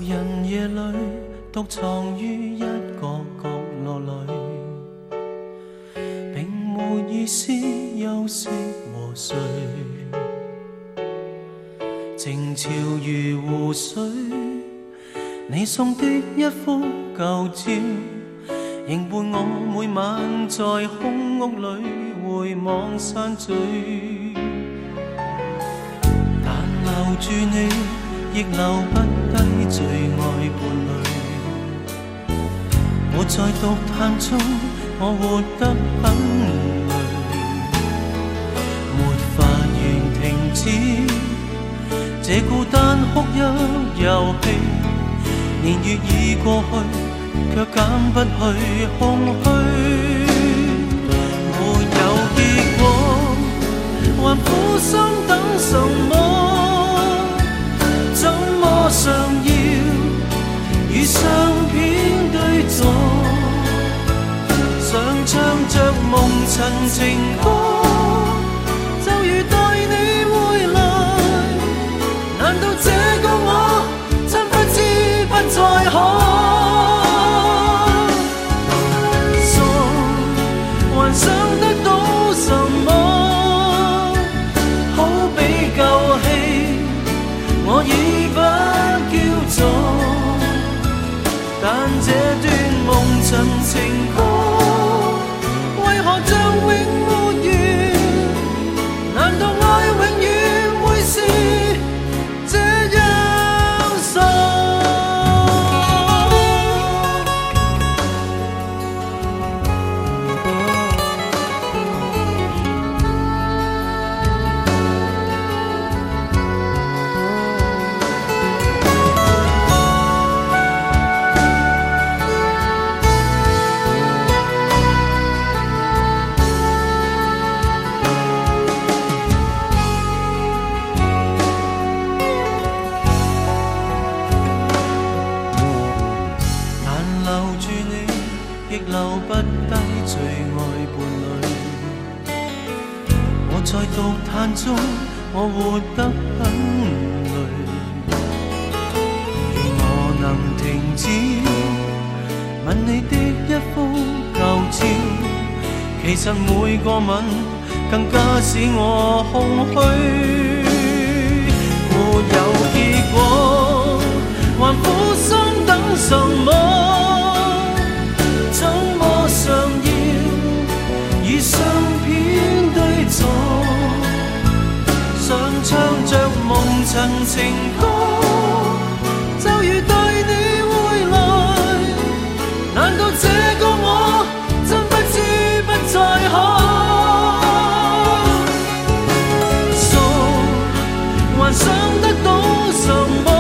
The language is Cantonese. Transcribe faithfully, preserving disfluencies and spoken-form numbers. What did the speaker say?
人夜里独藏于一个角落里，并没意思休息和睡，静悄如湖水。你送的一幅旧照，仍伴我每晚在空屋里回望山咀。但留住你，亦留不低最爱伴侣。我在独叹中，我活得很累，没法完停止这孤单哭泣游戏。年月已过去，却减不去空虚。没有结果，还苦心等什么？怎么常要与相片对坐？常唱着梦尘情歌，就如待你回来。难道这个我真不知不再可？傻，还想得到什么？好比旧戏，我已不叫做。但这段梦尘情歌，为何像永没完？难道爱永远会是这样傻？亦留不低最愛伴侶，我在獨嘆中，我活得很累。如我能停止吻你的一幅舊照，其實每個吻更加使我空虛。沒有結果，還苦心等什麼？怎麼常要與相片對坐？常唱着夢塵情歌，就如待你回來。難道這個我真不知不再可？傻，還想得到什麼？